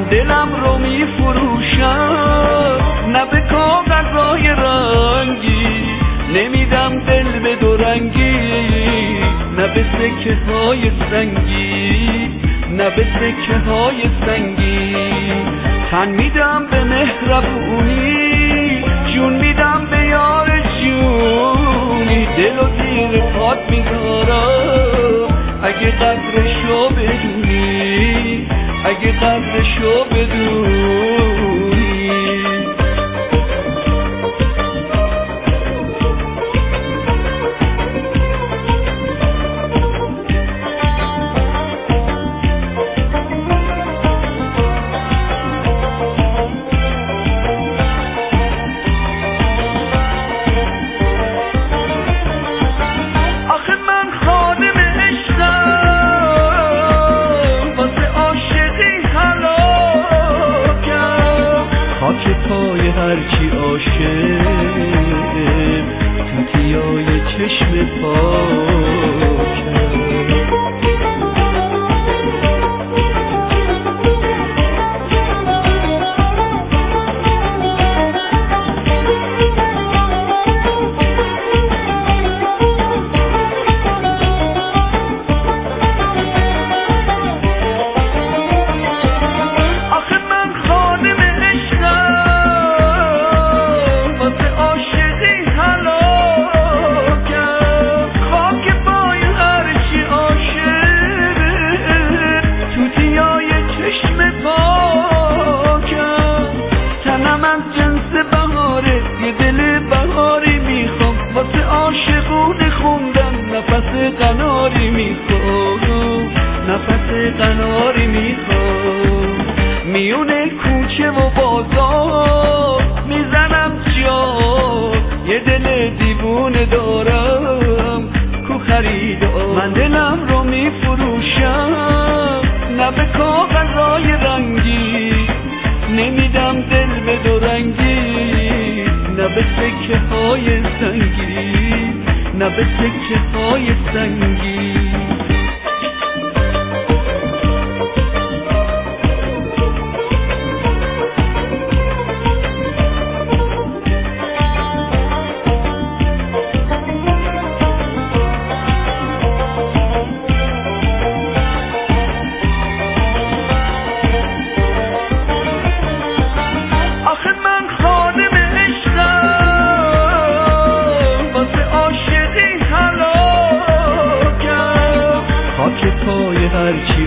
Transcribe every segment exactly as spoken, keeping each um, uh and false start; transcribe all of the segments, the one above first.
دلم رو می فروشم، نه به کاغذهای رنگی، نمیدم دل به دو رنگی، نه به سکه های سنگی، نه به سکه های سنگی. تن میدم به مهربونی، جون میدم به یار جونی، دل و زیر پات میذارم اگه قدرشو بدونی، اگه قدرشو بدونی. خاک پای هرچی عاشق، توتیای چشم پاکم. نفس قناری میخوام، نفس قناری میخوام. میونه کوچه و بازار میزنم جا، یه دل دیوونه دارم کو خریدار. من دلم رو میفروشم، نه به کاغذهای رنگی، نمیدم دل به دو رنگی، نه به سکه های سنگی، نه به سکه های سنگی. هرچی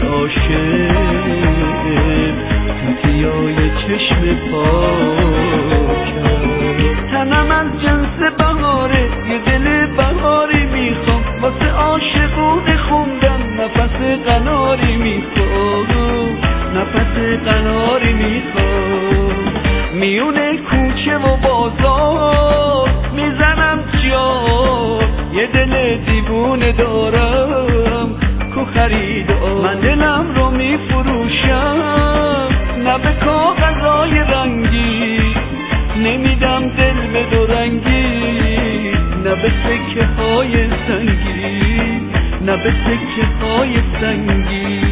عاشق، توتیای چشم پاکم. تنم از جنس بهاره، یه دل بهاری میخوام، واسه عاشقونه خوندن نفس قناری میخوام، نفس قناری میخوام. میونه کوچه و بازار میزنم جا، یه دل دیوونه دارم کو خریدار. من دلم رو میفروشم، نه به کاغذهای رنگی، نمیدم دل به دو رنگی، نه به سکه های سنگی، نه به سکه های سنگی.